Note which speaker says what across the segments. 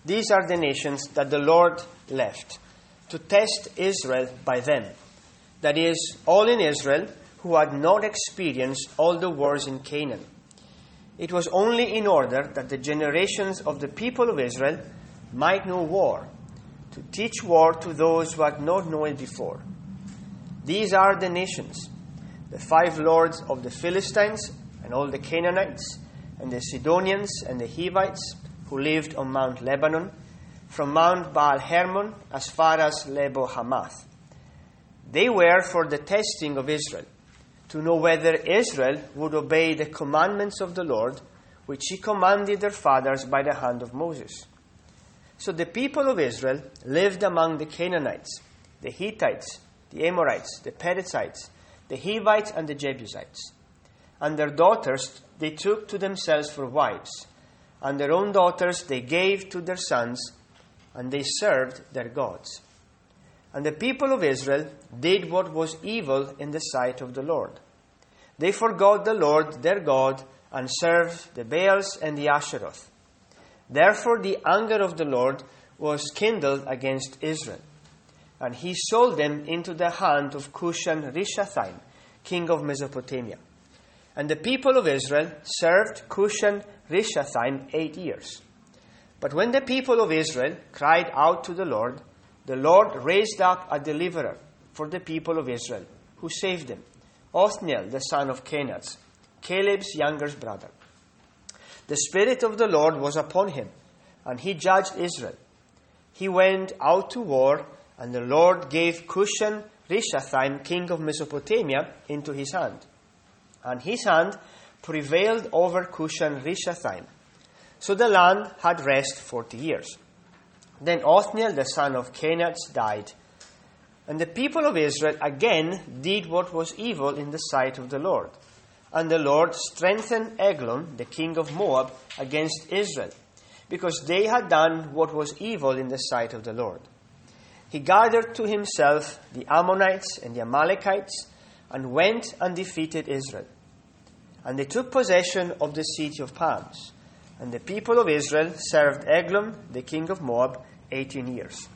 Speaker 1: These are the nations that the Lord left to test Israel by them. That is, all in Israel who had not experienced all the wars in Canaan. It was only in order that the generations of the people of Israel might know war, to teach war to those who had not known it before. These are the nations, the 5 lords of the Philistines, and all the Canaanites, and the Sidonians, and the Hivites, who lived on Mount Lebanon, from Mount Baal Hermon as far as Lebo Hamath. They were for the testing of Israel, to know whether Israel would obey the commandments of the Lord, which he commanded their fathers by the hand of Moses. So the people of Israel lived among the Canaanites, the Hittites, the Amorites, the Perizzites, the Hivites, and the Jebusites. And their daughters they took to themselves for wives, and their own daughters they gave to their sons, and they served their gods. And the people of Israel did what was evil in the sight of the Lord. They forgot the Lord their God, and served the Baals and the Asheroth. Therefore the anger of the Lord was kindled against Israel, and he sold them into the hand of Cushan-Rishathaim, king of Mesopotamia. And the people of Israel served Cushan-Rishathaim 8 years. But when the people of Israel cried out to the Lord raised up a deliverer for the people of Israel, who saved them, Othniel the son of Kenaz, Caleb's younger brother. The Spirit of the Lord was upon him, and he judged Israel. He went out to war, and the Lord gave Cushan-Rishathaim, king of Mesopotamia, into his hand. And his hand prevailed over Cushan-Rishathaim. So the land had rest 40 years. Then Othniel the son of Kenaz died. And the people of Israel again did what was evil in the sight of the Lord. And the Lord strengthened Eglon, the king of Moab, against Israel, because they had done what was evil in the sight of the Lord. He gathered to himself the Ammonites and the Amalekites, and went and defeated Israel. And they took possession of the city of palms. And the people of Israel served Eglon, the king of Moab, 18 years.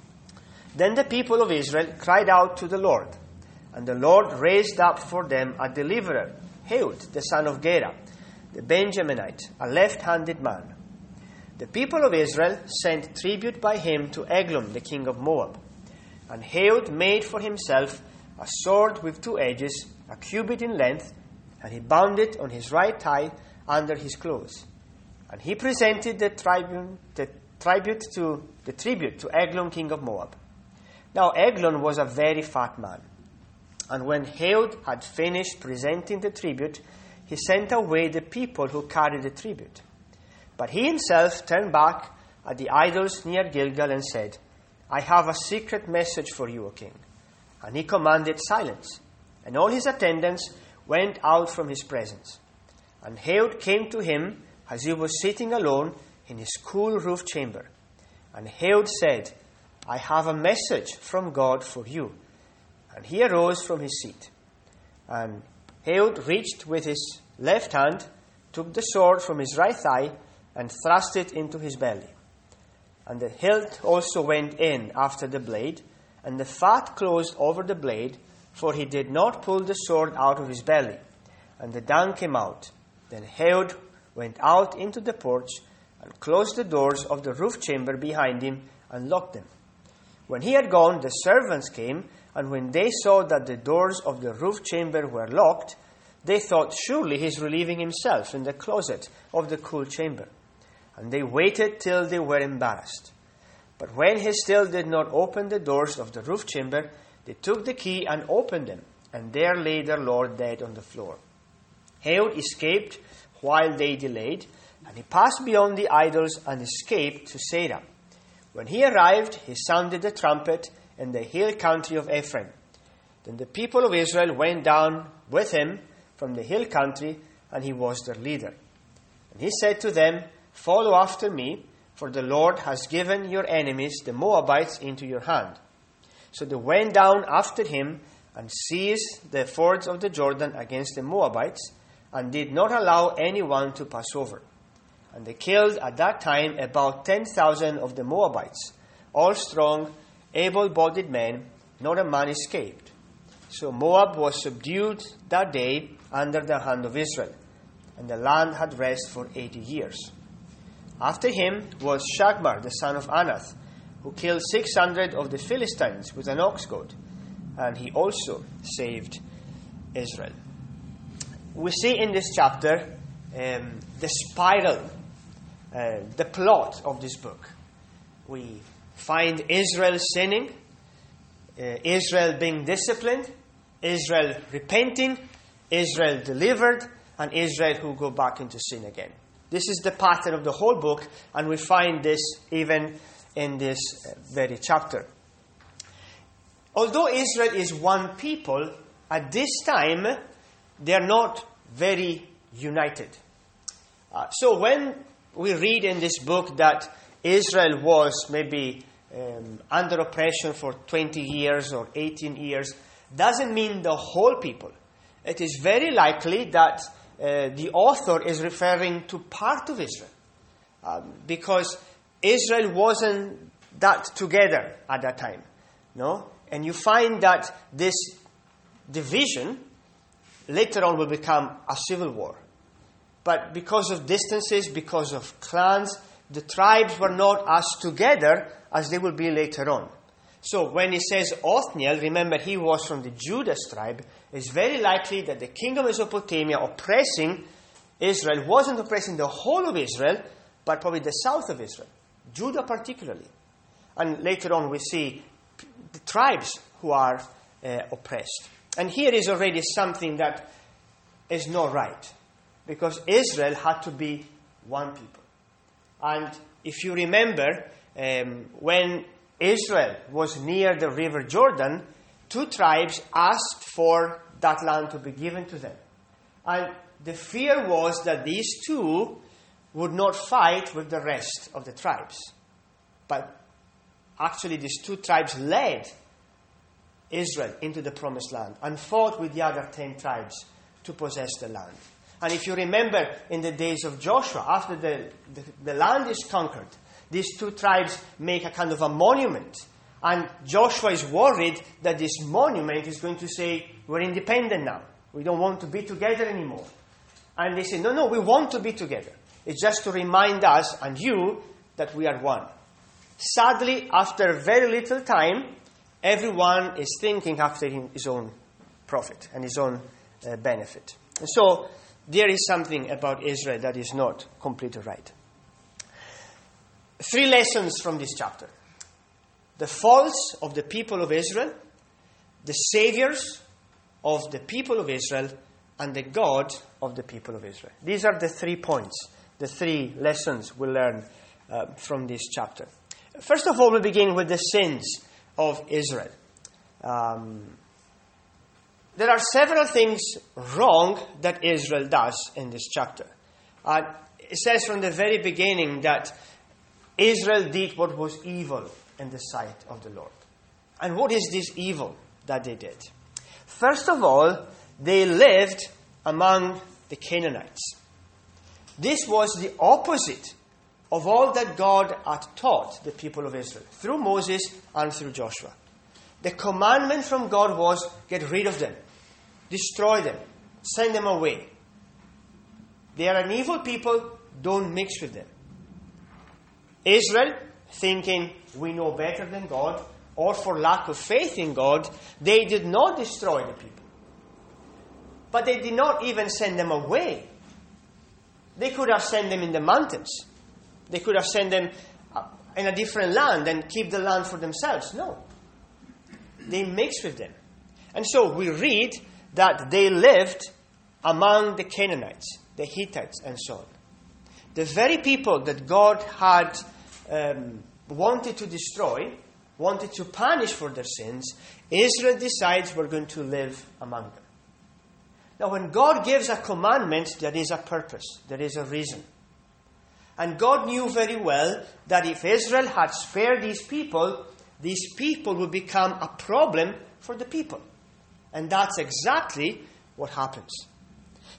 Speaker 1: Then the people of Israel cried out to the Lord, and the Lord raised up for them a deliverer, Ehud, the son of Gera, the Benjaminite, a left-handed man. The people of Israel sent tribute by him to Eglon, the king of Moab. And Ehud made for himself a sword with 2 edges, a cubit in length, and he bound it on his right thigh under his clothes. And he presented the tribute to Eglon, king of Moab. Now Eglon was a very fat man. And when Ehud had finished presenting the tribute, he sent away the people who carried the tribute. But he himself turned back at the idols near Gilgal and said, I have a secret message for you, O king. And he commanded silence. And all his attendants went out from his presence. And Ehud came to him as he was sitting alone in his cool roof chamber. And Ehud said, I have a message from God for you. And he arose from his seat. And Ehud reached with his left hand, took the sword from his right thigh, and thrust it into his belly. And the hilt also went in after the blade, and the fat closed over the blade, for he did not pull the sword out of his belly. And the dung came out. Then Ehud went out into the porch, and closed the doors of the roof chamber behind him, and locked them. When he had gone, the servants came, and when they saw that the doors of the roof chamber were locked, they thought, surely he is relieving himself in the closet of the cool chamber. And they waited till they were embarrassed. But when he still did not open the doors of the roof chamber, they took the key and opened them, and there lay their lord dead on the floor. Ehud escaped while they delayed, and he passed beyond the idols and escaped to Seirah. When he arrived, he sounded the trumpet in the hill country of Ephraim. Then the people of Israel went down with him from the hill country, and he was their leader. And he said to them, Follow after me, for the Lord has given your enemies, the Moabites, into your hand. So they went down after him and seized the fords of the Jordan against the Moabites, and did not allow anyone to pass over. And they killed at that time about 10,000 of the Moabites, all strong, able-bodied men. Not a man escaped. So Moab was subdued that day under the hand of Israel, and the land had rest for 80 years. After him was Shagmar, the son of Anath, who killed 600 of the Philistines with an ox goad, and he also saved Israel. We see in this chapter the spiral, the plot of this book. We find Israel sinning, Israel being disciplined, Israel repenting, Israel delivered, and Israel who go back into sin again. This is the pattern of the whole book, and we find this even in this very chapter. Although Israel is one people, at this time, they are not very united. So when we read in this book that Israel was maybe under oppression for 20 years or 18 years, doesn't mean the whole people. It is very likely that the author is referring to part of Israel, because Israel wasn't that together at that time, no? And you find that this division later on will become a civil war. But because of distances, because of clans, the tribes were not as together as they will be later on. So when he says Othniel, remember he was from the Judah tribe, it's very likely that the king of Mesopotamia oppressing Israel wasn't oppressing the whole of Israel, but probably the south of Israel, Judah particularly. And later on we see the tribes who are oppressed. And here is already something that is not right, because Israel had to be one people. And if you remember, when Israel was near the river Jordan, two tribes asked for that land to be given to them. And the fear was that these two would not fight with the rest of the tribes. But actually these two tribes led Israel into the promised land and fought with the other 10 tribes to possess the land. And if you remember in the days of Joshua, after the land is conquered, these two tribes make a kind of a monument. And Joshua is worried that this monument is going to say, we're independent now. We don't want to be together anymore. And they say, no, we want to be together. It's just to remind us and you that we are one. Sadly, after very little time, everyone is thinking after his own profit and his own benefit. And so there is something about Israel that is not completely right. 3 lessons from this chapter. The faults of the people of Israel, the saviors of the people of Israel, and the God of the people of Israel. These are the 3 points, the 3 lessons we learn from this chapter. First of all, we begin with the sins of Israel. There are several things wrong that Israel does in this chapter. It says from the very beginning that Israel did what was evil in the sight of the Lord. And what is this evil that they did? First of all, they lived among the Canaanites. This was the opposite of all that God had taught the people of Israel through Moses and through Joshua. The commandment from God was, get rid of them, destroy them, send them away. They are an evil people, don't mix with them. Israel, thinking we know better than God, or for lack of faith in God, they did not destroy the people. But they did not even send them away. They could have sent them in the mountains. They could have sent them in a different land and keep the land for themselves. No. They mixed with them. And so we read that they lived among the Canaanites, the Hittites, and so on. The very people that God had wanted to destroy, wanted to punish for their sins, Israel decides we're going to live among them. Now, when God gives a commandment, there is a purpose, there is a reason. And God knew very well that if Israel had spared these people would become a problem for the people. And that's exactly what happens.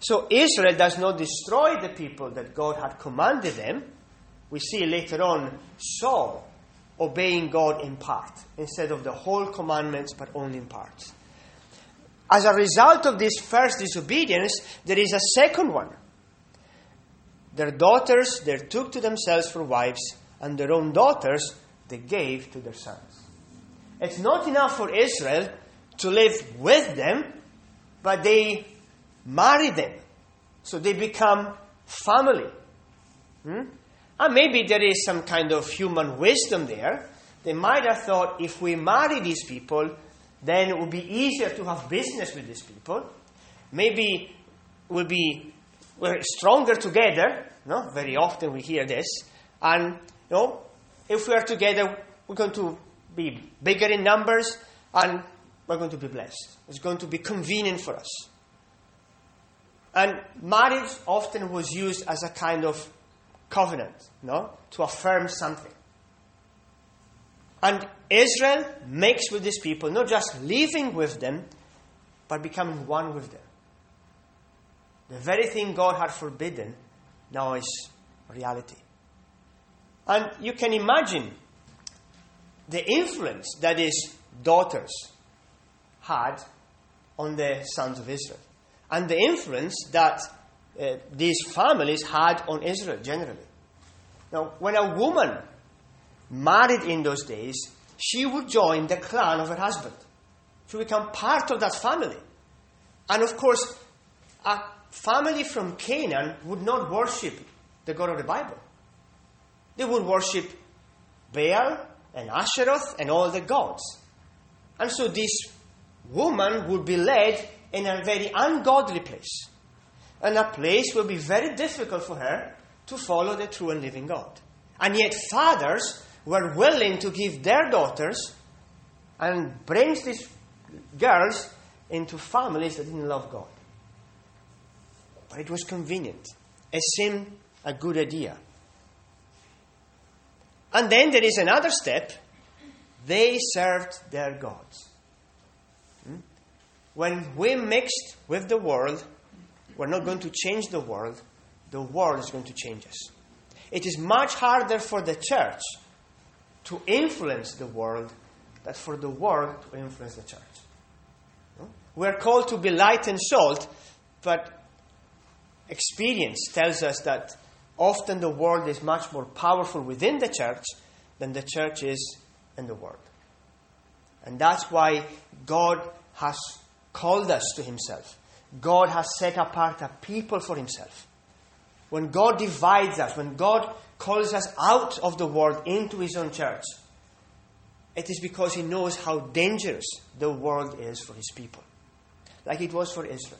Speaker 1: So Israel does not destroy the people that God had commanded them. We see later on Saul obeying God in part, instead of the whole commandments, but only in part. As a result of this first disobedience, there is a second one. Their daughters they took to themselves for wives, and their own daughters they gave to their sons. It's not enough for Israel to live with them, but they marry them. So they become family. And maybe there is some kind of human wisdom there. They might have thought, if we marry these people, then it would be easier to have business with these people. Maybe we're stronger together. No? Very often we hear this. And if we are together, we're going to be bigger in numbers, and we're going to be blessed. It's going to be convenient for us. And marriage often was used as a kind of covenant, to affirm something. And Israel makes with these people, not just living with them, but becoming one with them. The very thing God had forbidden now is reality. And you can imagine the influence that his daughters had on the sons of Israel, and the influence that these families had on Israel generally. Now, when a woman married in those days, she would join the clan of her husband. She would become part of that family. And of course, a family from Canaan would not worship the God of the Bible. They would worship Baal and Asheroth and all the gods. And so this woman would be led in a very ungodly place. And a place will be very difficult for her to follow the true and living God. And yet fathers were willing to give their daughters and bring these girls into families that didn't love God. But it was convenient. It seemed a good idea. And then there is another step. They served their gods. When we mixed with the world, we're not going to change the world is going to change us. It is much harder for the church to influence the world than for the world to influence the church. We're called to be light and salt, but experience tells us that often the world is much more powerful within the church than the church is in the world. And that's why God has called us to himself. God has set apart a people for himself. When God divides us, when God calls us out of the world into his own church, it is because he knows how dangerous the world is for his people, like it was for Israel.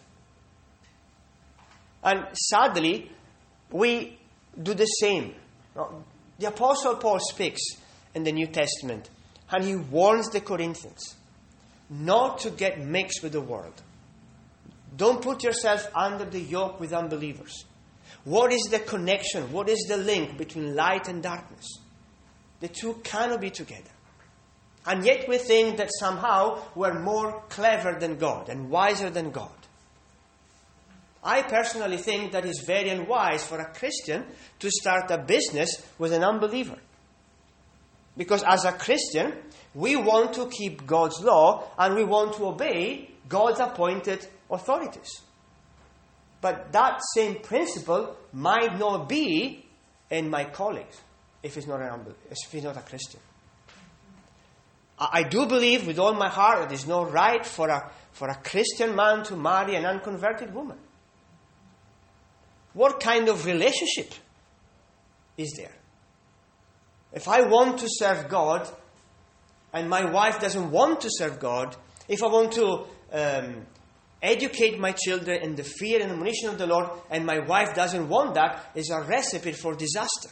Speaker 1: And sadly, we do the same. The Apostle Paul speaks in the New Testament, and he warns the Corinthians not to get mixed with the world. Don't put yourself under the yoke with unbelievers. What is the connection? What is the link between light and darkness? The two cannot be together. And yet we think that somehow we're more clever than God and wiser than God. I personally think that it's very unwise for a Christian to start a business with an unbeliever. Because as a Christian, we want to keep God's law and we want to obey God's appointed authorities. But that same principle might not be in my colleagues if he's not a Christian. I do believe with all my heart that it's not right for a Christian man to marry an unconverted woman. What kind of relationship is there? If I want to serve God and my wife doesn't want to serve God, if I want to educate my children in the fear and admonition of the Lord and my wife doesn't want that, is a recipe for disaster.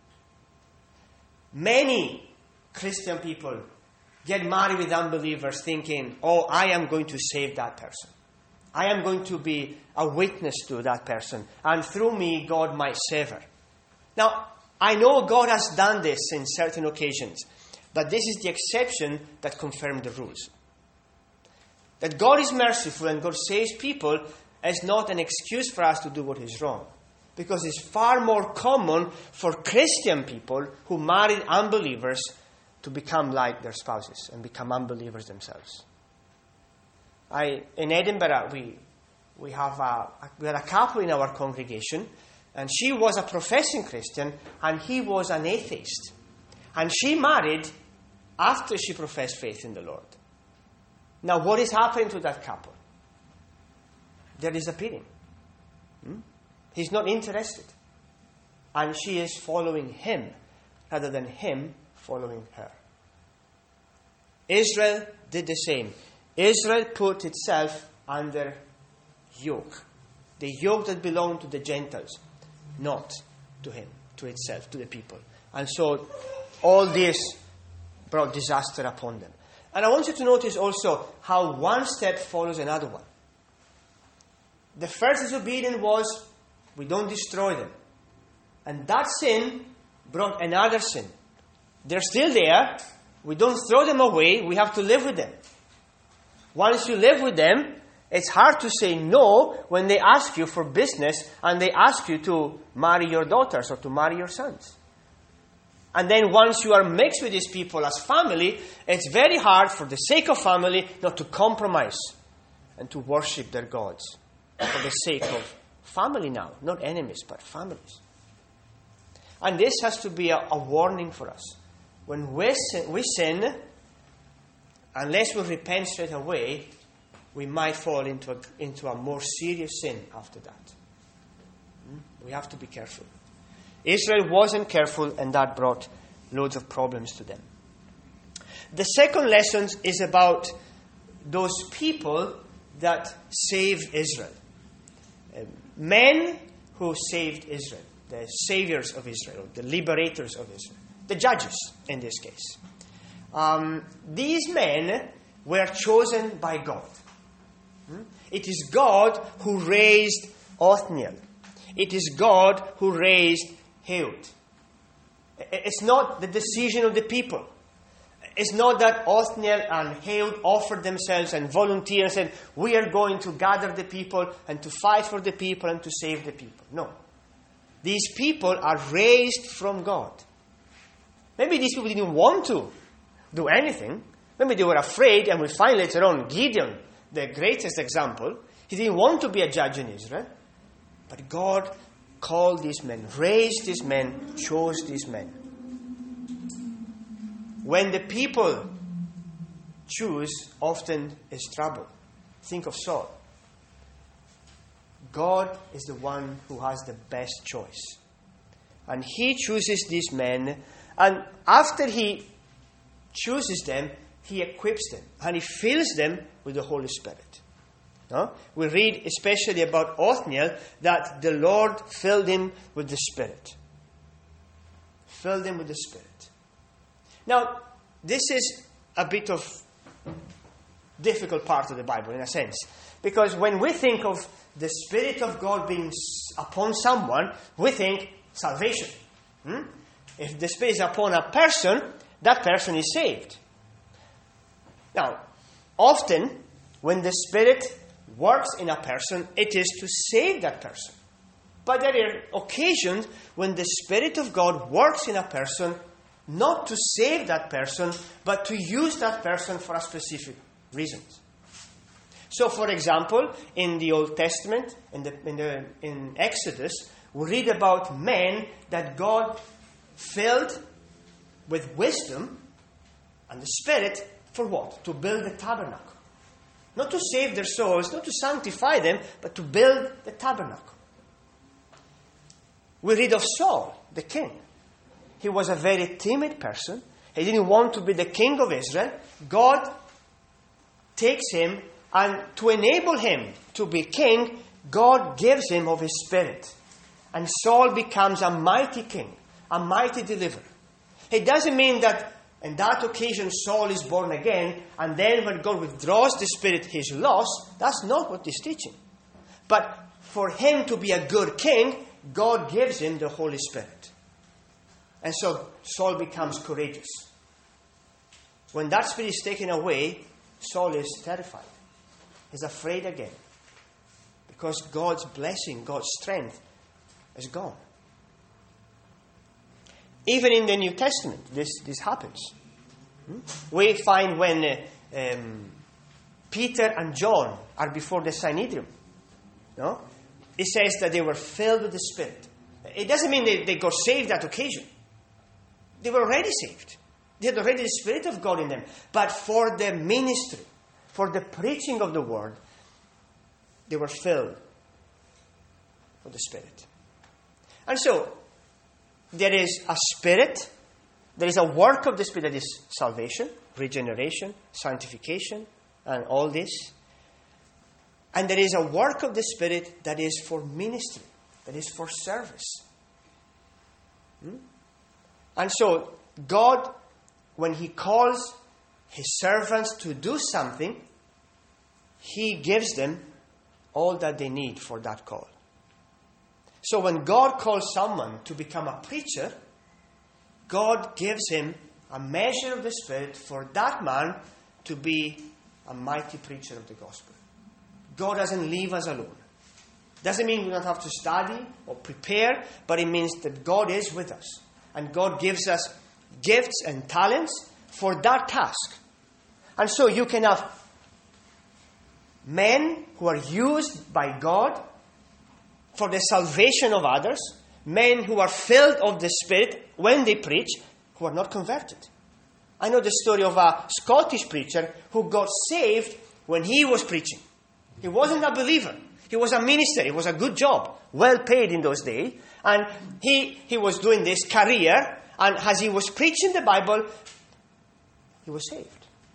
Speaker 1: Many Christian people get married with unbelievers thinking, I am going to save that person. I am going to be a witness to that person. And through me, God might save her. Now, I know God has done this in certain occasions. But this is the exception that confirms the rules. That God is merciful and God saves people is not an excuse for us to do what is wrong. Because it's far more common for Christian people who marry unbelievers to become like their spouses and become unbelievers themselves. In Edinburgh, we had a couple in our congregation, and she was a professing Christian, and he was an atheist. And she married after she professed faith in the Lord. Now, what is happening to that couple? They're disappearing. He's not interested. And she is following him rather than him following her. Israel did the same. Israel put itself under yoke. The yoke that belonged to the Gentiles, not to him, to itself, to the people. And so all this brought disaster upon them. And I want you to notice also how one step follows another one. The first disobedience was, we don't destroy them. And that sin brought another sin. They're still there. We don't throw them away. We have to live with them. Once you live with them, it's hard to say no when they ask you for business and they ask you to marry your daughters or to marry your sons. And then once you are mixed with these people as family, it's very hard for the sake of family not to compromise and to worship their gods for the sake of family now. Not enemies, but families. And this has to be a warning for us. When we sin, unless we repent straight away, we might fall into a more serious sin after that. We have to be careful. Israel wasn't careful, and that brought loads of problems to them. The second lesson is about those people that saved Israel. Men who saved Israel, the saviors of Israel, the liberators of Israel, the judges in this case. These men were chosen by God. It is God who raised Othniel. It is God who raised Ehud. It's not the decision of the people. It's not that Othniel and Ehud offered themselves and volunteered and said, we are going to gather the people and to fight for the people and to save the people. No. These people are raised from God. Maybe these people didn't want to do anything. Maybe they were afraid, and we find later on Gideon, the greatest example. He didn't want to be a judge in Israel. But God called these men, raised these men, chose these men. When the people choose, often is trouble. Think of Saul. God is the one who has the best choice. And he chooses these men, and after he chooses them, he equips them, and he fills them with the Holy Spirit. No? We read especially about Othniel that the Lord filled him with the Spirit. Filled him with the Spirit. Now, this is a bit of difficult part of the Bible in a sense. Because when we think of the Spirit of God being upon someone, we think salvation. If the Spirit is upon a person, that person is saved. Now, often when the Spirit works in a person, it is to save that person. But there are occasions when the Spirit of God works in a person not to save that person, but to use that person for a specific reasons. So, for example, in the Old Testament, in Exodus, we read about men that God filled with wisdom and the Spirit for what? To build the tabernacle. Not to save their souls, not to sanctify them, but to build the tabernacle. We read of Saul, the king. He was a very timid person. He didn't want to be the king of Israel. God takes him, and to enable him to be king, God gives him of his Spirit. And Saul becomes a mighty king, a mighty deliverer. It doesn't mean that on that occasion Saul is born again, and then when God withdraws the Spirit, he's lost. That's not what he's teaching. But for him to be a good king, God gives him the Holy Spirit. And so Saul becomes courageous. When that Spirit is taken away, Saul is terrified. He's afraid again. because God's blessing, God's strength is gone. Even in the New Testament, this happens. We find when Peter and John are before the Sanhedrin, no? It says that they were filled with the Spirit. It doesn't mean they got saved that occasion. They were already saved. They had already the Spirit of God in them. But for the ministry, for the preaching of the Word, they were filled with the Spirit. And so, there is a Spirit, there is a work of the Spirit that is salvation, regeneration, sanctification, and all this. And there is a work of the Spirit that is for ministry, that is for service. And so, God, when He calls His servants to do something, He gives them all that they need for that call. So when God calls someone to become a preacher, God gives him a measure of the Spirit for that man to be a mighty preacher of the gospel. God doesn't leave us alone. Doesn't mean we don't have to study or prepare, but it means that God is with us. And God gives us gifts and talents for that task. And so you can have men who are used by God for the salvation of others, men who are filled of the Spirit when they preach, who are not converted. I know the story of a Scottish preacher who got saved when he was preaching. He wasn't a believer. He was a minister. It was a good job, well paid in those days. And he was doing this career, and as he was preaching the Bible, he was saved.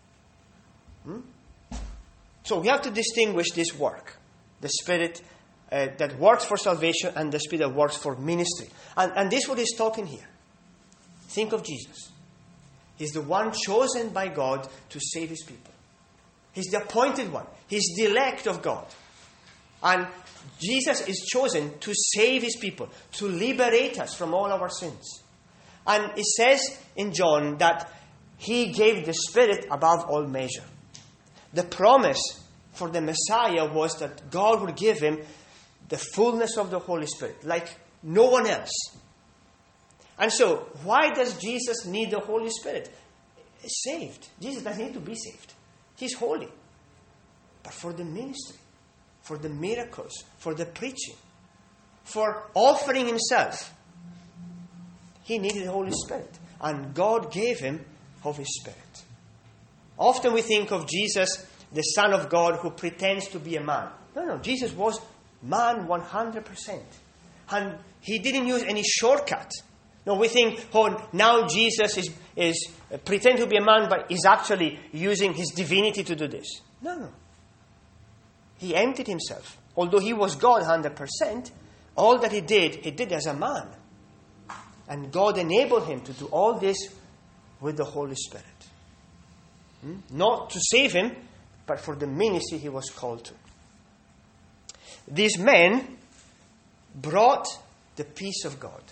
Speaker 1: So we have to distinguish this work. The Spirit that works for salvation and the Spirit that works for ministry. And this is what he's talking here. Think of Jesus. He's the one chosen by God to save His people. He's the appointed one. He's the elect of God. And Jesus is chosen to save His people, to liberate us from all our sins. And it says in John that He gave the Spirit above all measure. The promise for the Messiah was that God would give Him the fullness of the Holy Spirit, like no one else. And so, why does Jesus need the Holy Spirit? He's saved. Jesus doesn't need to be saved. He's holy. But for the ministry, for the miracles, for the preaching, for offering Himself, He needed the Holy Spirit. And God gave Him of His Spirit. Often we think of Jesus, the Son of God, who pretends to be a man. No, Jesus was man 100%. And He didn't use any shortcut. No, we think, now Jesus is pretend to be a man, but is actually using His divinity to do this. No. He emptied Himself. Although He was God 100%, all that He did as a man. And God enabled Him to do all this with the Holy Spirit. Not to save Him, but for the ministry He was called to. These men brought the peace of God.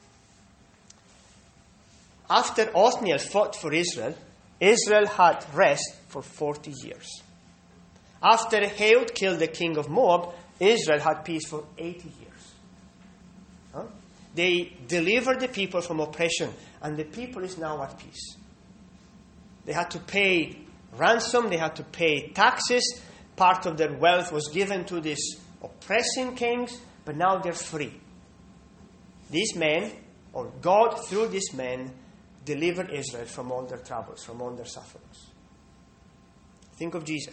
Speaker 1: After Othniel fought for Israel, Israel had rest for 40 years. After Ehud killed the king of Moab, Israel had peace for 80 years. They delivered the people from oppression, and the people is now at peace. They had to pay ransom, they had to pay taxes. Part of their wealth was given to these oppressing kings, but now they're free. These men, or God through these men, delivered Israel from all their troubles, from all their sufferings. Think of Jesus.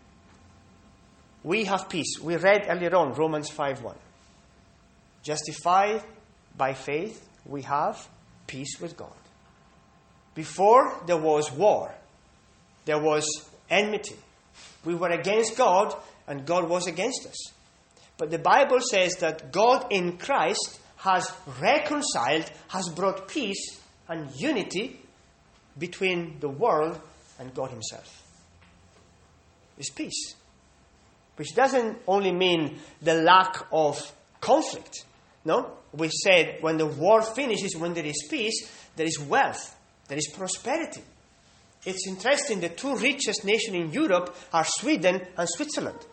Speaker 1: We have peace. We read earlier on Romans 5:1. Justified by faith, we have peace with God. Before, there was war. There was enmity. We were against God, and God was against us. But the Bible says that God in Christ has reconciled, has brought peace and unity between the world and God Himself. It's peace. Which doesn't only mean the lack of conflict. No? We said when the war finishes, when there is peace, there is wealth, there is prosperity. It's interesting, the two richest nations in Europe are Sweden and Switzerland.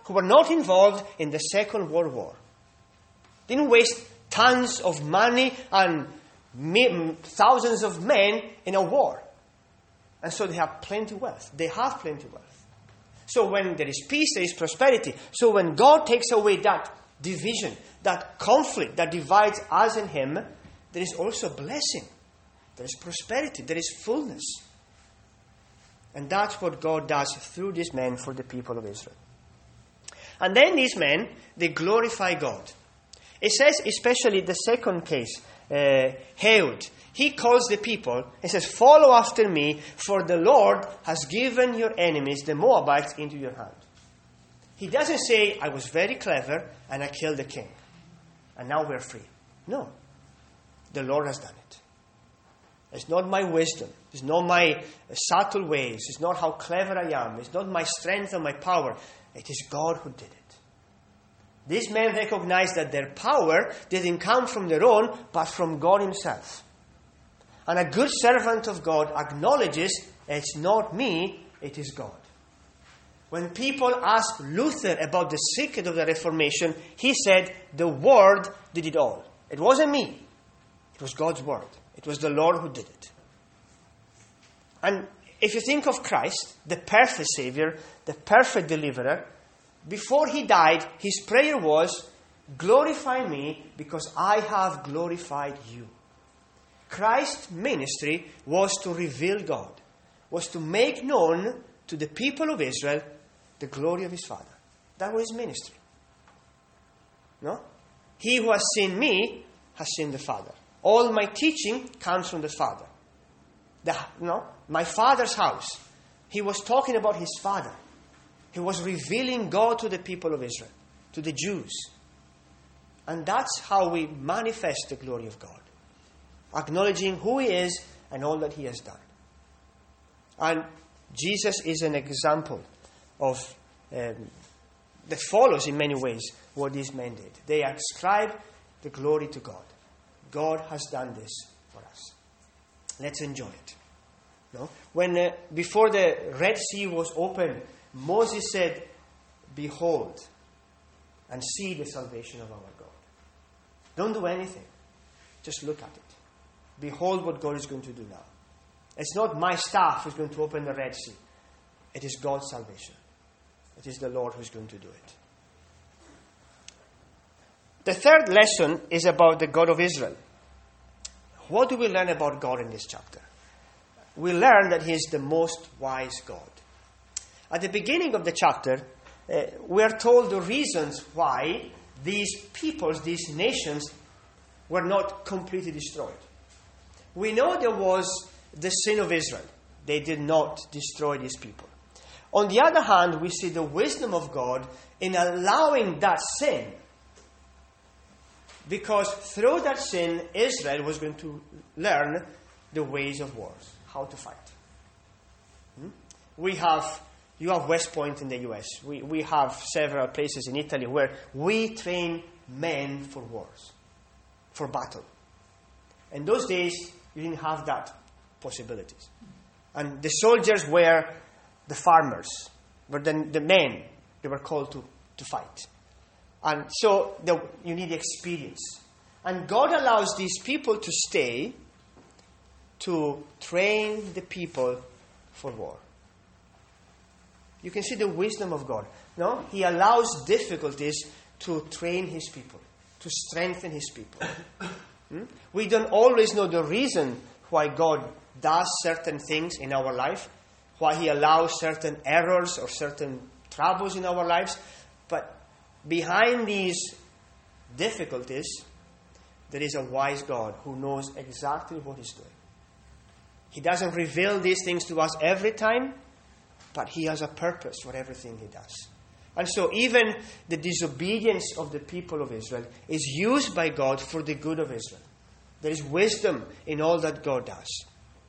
Speaker 1: who were not involved in the Second World War. Didn't waste tons of money and thousands of men in a war. And so they have plenty of wealth. They have plenty of wealth. So when there is peace, there is prosperity. So when God takes away that division, that conflict that divides us and Him, there is also blessing. There is prosperity. There is fullness. And that's what God does through these men for the people of Israel. And then these men, they glorify God. It says, especially the second case, Ehud. He calls the people and says, "Follow after me, for the Lord has given your enemies, the Moabites, into your hand." He doesn't say, "I was very clever and I killed the king, and now we're free." No. The Lord has done it. It's not my wisdom. It's not my subtle ways. It's not how clever I am. It's not my strength or my power. It is God who did it. These men recognized that their power didn't come from their own, but from God Himself. And a good servant of God acknowledges, it's not me, it is God. When people asked Luther about the secret of the Reformation, he said, "The Word did it all." It wasn't me. It was God's Word. It was the Lord who did it. And if you think of Christ, the perfect Savior, the perfect deliverer, before He died, His prayer was, "Glorify me because I have glorified you." Christ's ministry was to reveal God, was to make known to the people of Israel the glory of His Father. That was His ministry. No? He who has seen me has seen the Father. All my teaching comes from the Father. My Father's house. He was talking about His Father. He was revealing God to the people of Israel, to the Jews. And that's how we manifest the glory of God. Acknowledging who He is and all that He has done. And Jesus is an example of that follows in many ways what these men did. They ascribe the glory to God. God has done this for us. Let's enjoy it. No? When before the Red Sea was opened, Moses said, "Behold and see the salvation of our God." Don't do anything. Just look at it. Behold what God is going to do now. It's not my staff who's going to open the Red Sea. It is God's salvation. It is the Lord who's going to do it. The third lesson is about the God of Israel. What do we learn about God in this chapter? We learn that He is the most wise God. At the beginning of the chapter, we are told the reasons why these peoples, these nations, were not completely destroyed. We know there was the sin of Israel. They did not destroy these people. On the other hand, we see the wisdom of God in allowing that sin, because through that sin, Israel was going to learn the ways of wars, how to fight. You have West Point in the US. We have several places in Italy where we train men for wars, for battle. In those days, you didn't have that possibilities. And the soldiers were the farmers, were the men. They were called to fight. And so you need experience. And God allows these people to stay to train the people for war. You can see the wisdom of God. No? He allows difficulties to train His people, to strengthen His people. We don't always know the reason why God does certain things in our life, why He allows certain errors or certain troubles in our lives. But behind these difficulties, there is a wise God who knows exactly what He's doing. He doesn't reveal these things to us every time, but He has a purpose for everything He does. And so even the disobedience of the people of Israel is used by God for the good of Israel. There is wisdom in all that God does.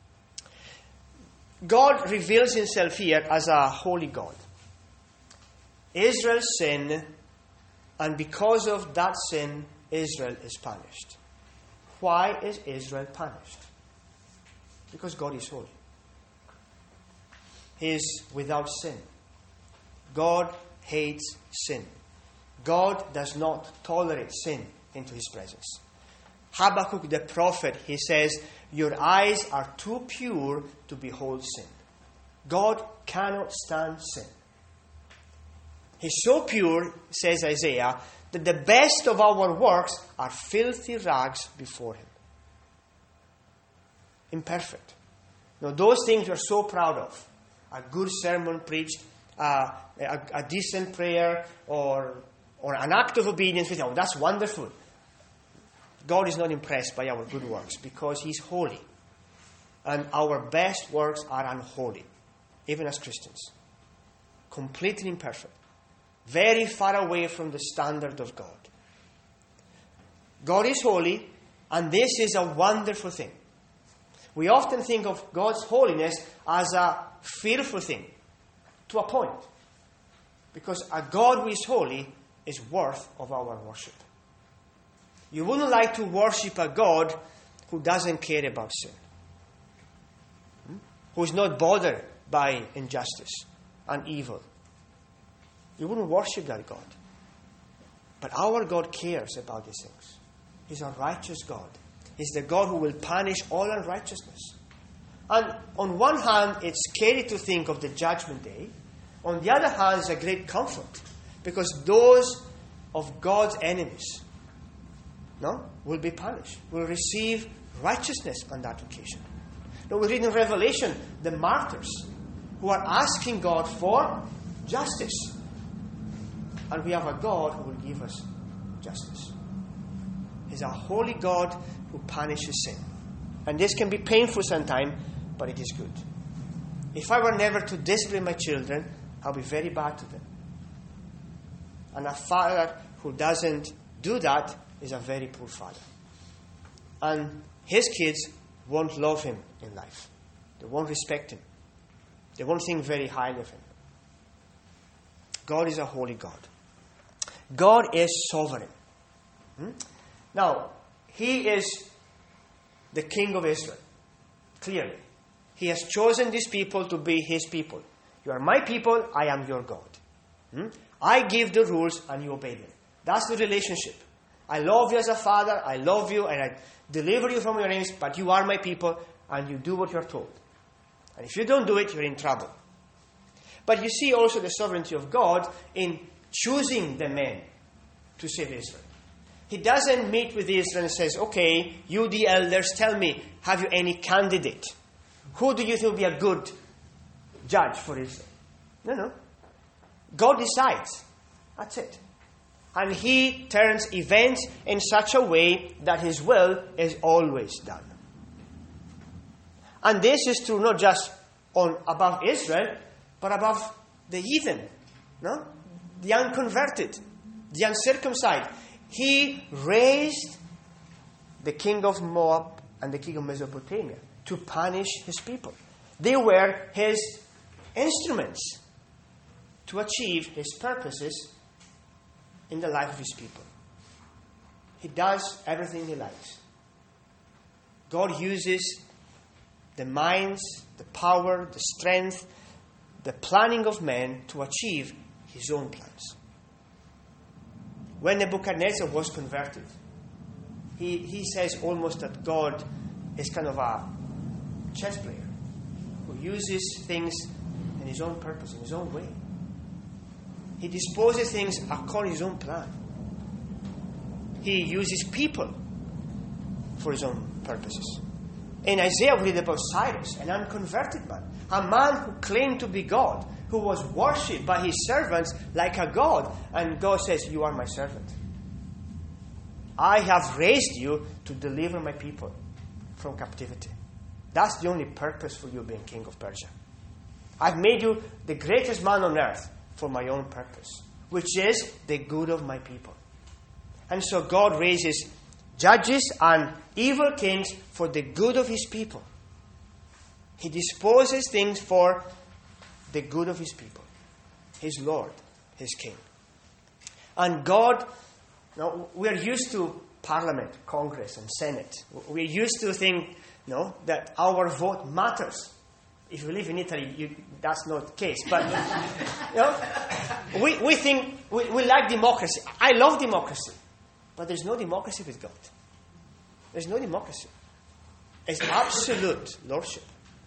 Speaker 1: God reveals Himself here as a holy God. Israel sinned, and because of that sin, Israel is punished. Why is Israel punished? Because God is holy. He is without sin. God hates sin. God does not tolerate sin into his presence. Habakkuk the prophet, he says, your eyes are too pure to behold sin. God cannot stand sin. He's so pure, says Isaiah, that the best of our works are filthy rags before him. Imperfect. Now, those things we're so proud of. A good sermon preached, a decent prayer, or an act of obedience. Oh, that's wonderful. God is not impressed by our good works because he's holy. And our best works are unholy, even as Christians. Completely imperfect. Very far away from the standard of God. God is holy, and this is a wonderful thing. We often think of God's holiness as a fearful thing, to a point. Because a God who is holy is worth of our worship. You wouldn't like to worship a God who doesn't care about sin. Who is not bothered by injustice and evil. You wouldn't worship that God. But our God cares about these things. He's a righteous God. He's the God who will punish all unrighteousness. And on one hand, it's scary to think of the judgment day. On the other hand, it's a great comfort. Because those of God's enemies will be punished. Will receive righteousness on that occasion. Now we read in Revelation the martyrs who are asking God for justice. And we have a God who will give us justice. He's a holy God who punishes sin. And this can be painful sometimes, but it is good. If I were never to discipline my children, I'll be very bad to them. And a father who doesn't do that is a very poor father. And his kids won't love him in life. They won't respect him. They won't think very highly of him. God is a holy God. God is sovereign. Now, he is the king of Israel. Clearly. He has chosen these people to be his people. You are my people, I am your God. I give the rules and you obey them. That's the relationship. I love you as a father, I love you and I deliver you from your enemies, but you are my people and you do what you're told. And if you don't do it, you're in trouble. But you see also the sovereignty of God in choosing the men to save Israel. He doesn't meet with Israel and says, okay, you the elders, tell me, have you any candidate? Who do you think will be a good judge for Israel? No. God decides. That's it. And he turns events in such a way that his will is always done. And this is true not just above Israel, but above the heathen, the unconverted, the uncircumcised. He raised the king of Moab and the king of Mesopotamia to punish his people. They were his instruments to achieve his purposes in the life of his people. He does everything he likes. God uses the minds, the power, the strength, the planning of men to achieve his own plans. When Nebuchadnezzar was converted, he says almost that God is kind of a chess player who uses things in his own purpose, in his own way. He disposes things according to his own plan. He uses people for his own purposes. In Isaiah, we read about Cyrus, an unconverted man, a man who claimed to be God, who was worshipped by his servants like a god. And God says, you are my servant. I have raised you to deliver my people from captivity. That's the only purpose for you being king of Persia. I've made you the greatest man on earth for my own purpose, which is the good of my people. And so God raises judges and evil kings for the good of his people. He disposes things for the good of his people, his Lord, his King. And God, now we are used to Parliament, Congress, and Senate. We're used to think, that our vote matters. If you live in Italy, that's not the case. But we think we like democracy. I love democracy, but there's no democracy with God. There's no democracy. It's absolute lordship,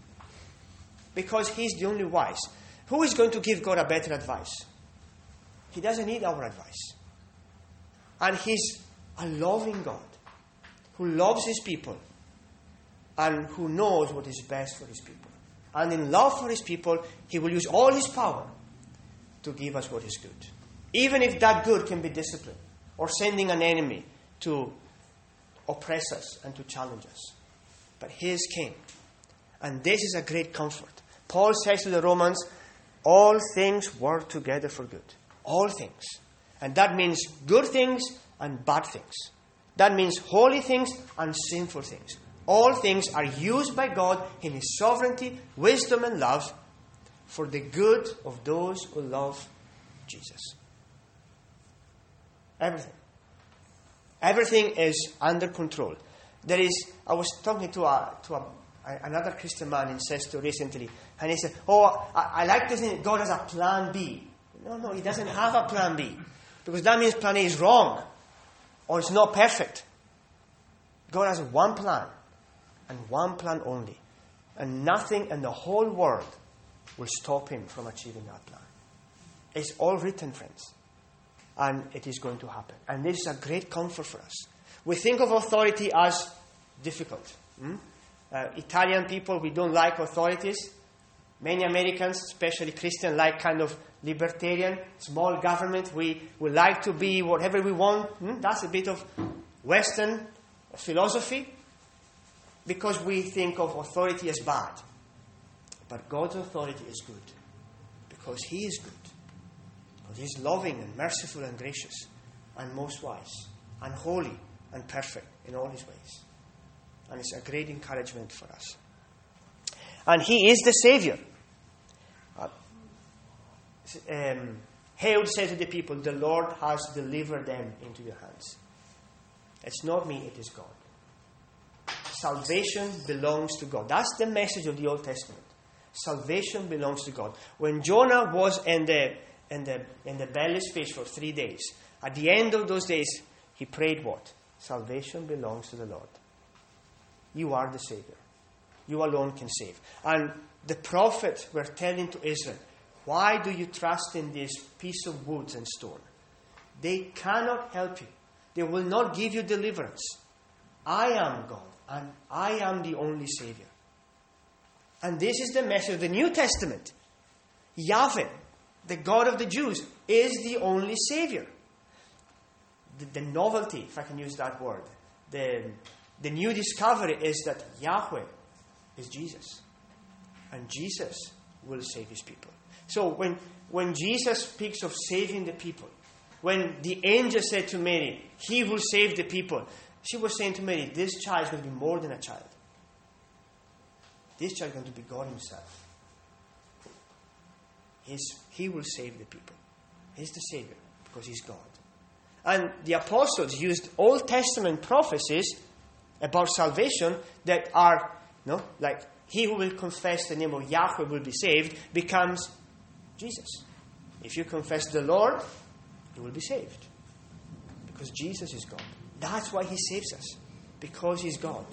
Speaker 1: because He's the only wise. Who is going to give God a better advice? He doesn't need our advice, and He's a loving God who loves His people and who knows what is best for His people. And in love for His people, He will use all His power to give us what is good. Even if that good can be discipline or sending an enemy to oppress us and to challenge us. But His came. And this is a great comfort. Paul says to the Romans, all things work together for good. All things. And that means good things and bad things. That means holy things and sinful things. All things are used by God in His sovereignty, wisdom, and love for the good of those who love Jesus. Everything. Everything is under control. I was talking to another Christian man in Sesto recently, and he said, I like to think God has a plan B. No, He doesn't have a plan B, because that means plan A is wrong, or it's not perfect. God has one plan, and one plan only. And nothing in the whole world will stop Him from achieving that plan. It's all written, friends. And it is going to happen. And this is a great comfort for us. We think of authority as difficult. Italian people, we don't like authorities. Many Americans, especially Christian, like kind of libertarian, small government. We like to be whatever we want. That's a bit of Western philosophy, because we think of authority as bad. But God's authority is good, because He is good. Because He is loving and merciful and gracious and most wise and holy and perfect in all His ways. And it's a great encouragement for us. And He is the Savior. Hale said to the people, the Lord has delivered them into your hands. It's not me, it is God. Salvation belongs to God. That's the message of the Old Testament. Salvation belongs to God. When Jonah was in the belly's fish for 3 days, at the end of those days, he prayed what? Salvation belongs to the Lord. You are the Savior. You alone can save. And the prophets were telling to Israel, why do you trust in this piece of wood and stone? They cannot help you. They will not give you deliverance. I am God, and I am the only Savior. And this is the message of the New Testament. Yahweh, the God of the Jews, is the only Savior. The novelty, if I can use that word, the new discovery is that Yahweh is Jesus. And Jesus will save His people. So when Jesus speaks of saving the people, when the angel said to Mary, He will save the people, she was saying to Mary, this child is going to be more than a child. This child is going to be God Himself. He will save the people. He's the Savior because He's God. And the apostles used Old Testament prophecies about salvation that are, like he who will confess the name of Yahweh will be saved, becomes Jesus. If you confess the Lord, you will be saved. Because Jesus is God. That's why He saves us. Because He's God.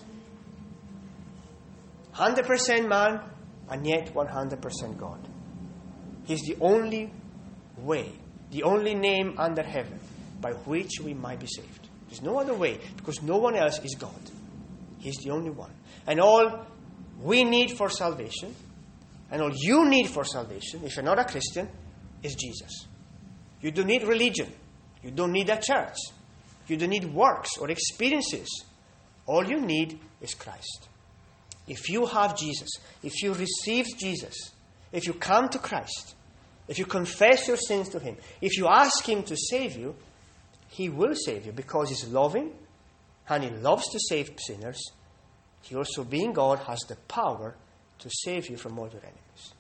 Speaker 1: 100% man, and yet 100% God. He's the only way, the only name under heaven by which we might be saved. There's no other way, because no one else is God. He's the only one. And all we need for salvation, and all you need for salvation, if you're not a Christian, is Jesus. You don't need religion. You don't need a church. You don't need works or experiences. All you need is Christ. If you have Jesus, if you receive Jesus, if you come to Christ, if you confess your sins to Him, if you ask Him to save you, He will save you because He's loving and He loves to save sinners. He also, being God, has the power to save you from all your enemies.